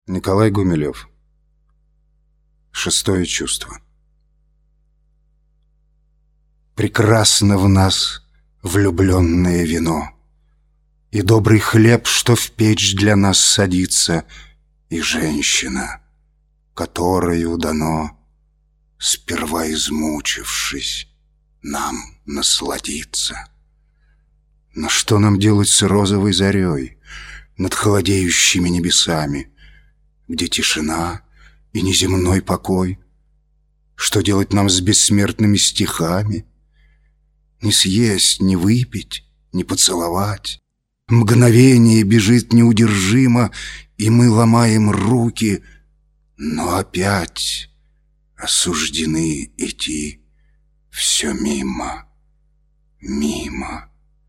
Николай Гумилев. Шестое чувство. Прекрасно в нас влюбленное вино, и добрый хлеб, что в печь для нас садится, и женщина, которою дано, сперва измучившись, нам насладиться. Но что нам делать с розовой зарей над холодеющими небесами, где тишина и неземной покой? Что делать нам с бессмертными стихами? Не съесть, не выпить, не поцеловать. Мгновение бежит неудержимо, и мы ломаем руки, но опять осуждены идти все мимо, мимо.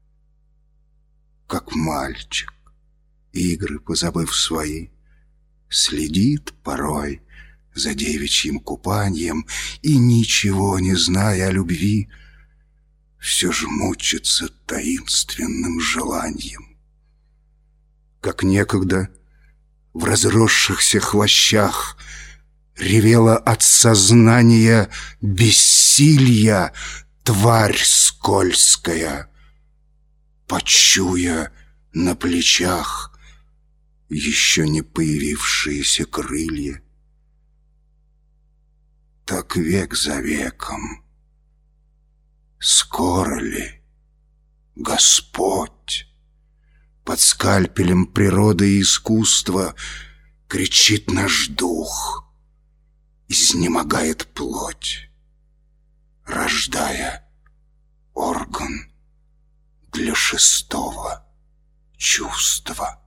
Как мальчик, игры позабыв свои, следит порой за девичьим купаньем и, ничего не зная о любви, все же мучится таинственным желанием. Как некогда в разросшихся хвощах ревела от сознания бессилья тварь скользкая, почуя на плечах еще не появившиеся крылья. Так век за веком. Скоро ли Господь под скальпелем природы и искусства кричит наш дух, изнемогает плоть, рождая орган для шестого чувства?